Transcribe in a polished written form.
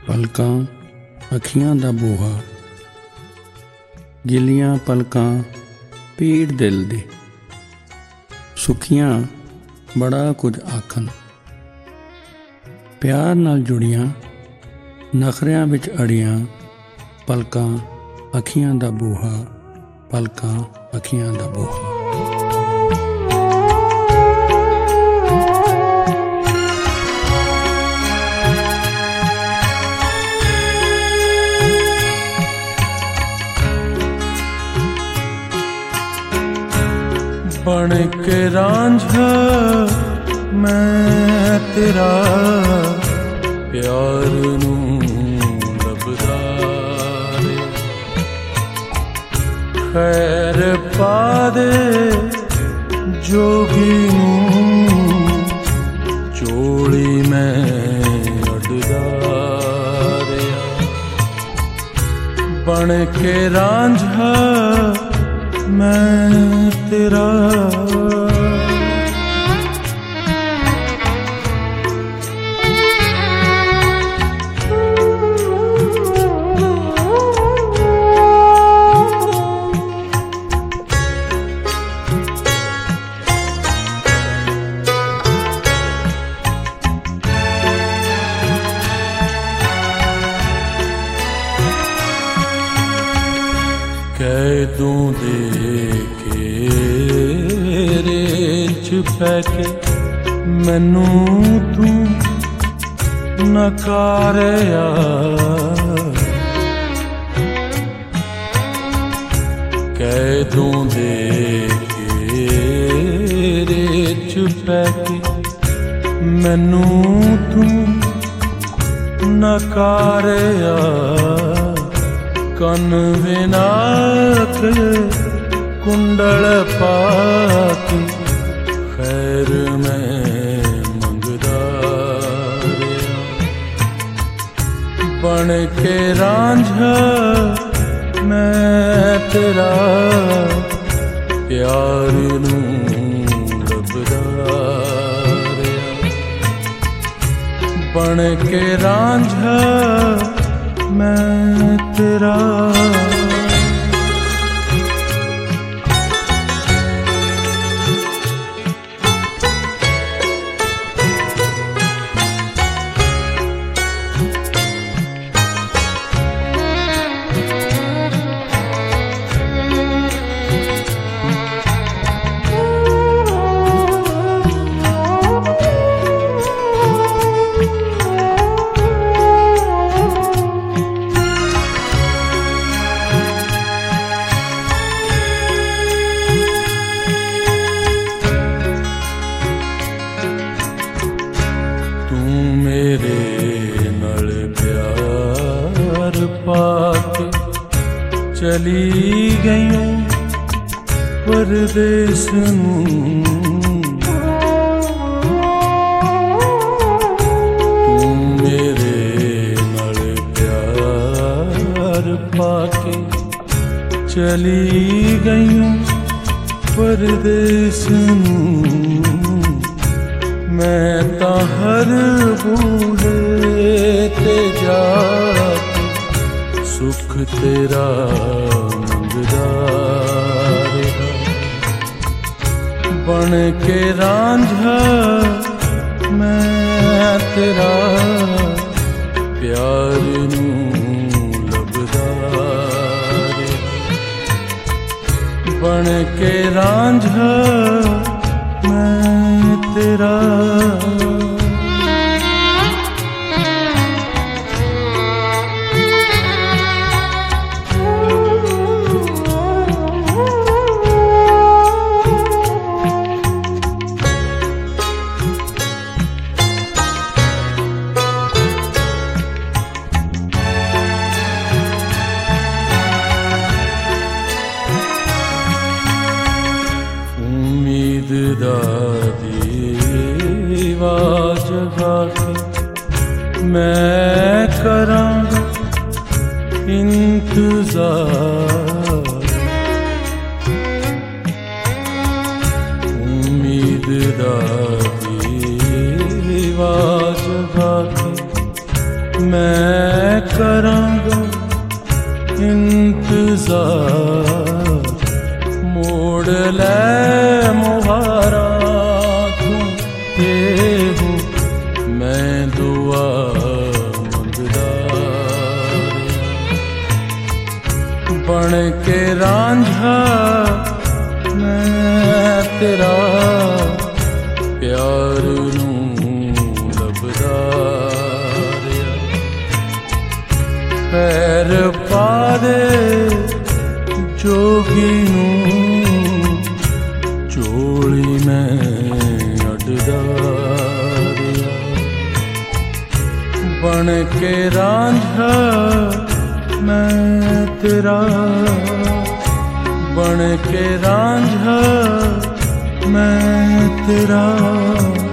पलकां अखियां दा बूहा, गिलियां पलकां पीड़ दिल दी, सुखियां बड़ा कुछ आखन, प्यार नाल जुड़ियां नखरियां विच अड़ियां, पलकां अखियां दा बूहा, पलकां अखियां दा बूहा। बन के रांझा मैं तेरा प्यार नूं लभदा रे, खैर पा दे जोगी नूं चोली मैं अडदा रे। बन के रांझा मैं तेरा कैदों दे घेरे च पैके मैनू तू नकारिया, कैदों दे घेरे च पैके मैनू तू नकारिया, कन विनाक कुंडल पाके खैर मैं मंगदा रिया। बन के रांझा मैं तेरा प्यार नूं लभदा रिया। बन के रांझा मैं तेरा पाके चली गई परदेस नूं, तू मेरे नाल प्यार पाके चली गई परदेस नूं। मैं तां हर बूहे ते जाके सुख तेरा मंगदा रिहा। बन के रांझा मैं तेरा प्यार नूं लभदा रिहा। बन के रांझा मैं तेरा दीवा जगा के मैं करांगा इंतजार। उम्मीद दा दीवा जगा के मैं करांगा इंतजार। मोड़ ले मुहारा तू ते हो मैं दुआ मंगदा बन के रांझा मैं तेरा प्यार लभदा पैर पा दे जोगी चोली मैं अडदा बन के रांझा मैं तेरा बन के रांझा मैं तेरा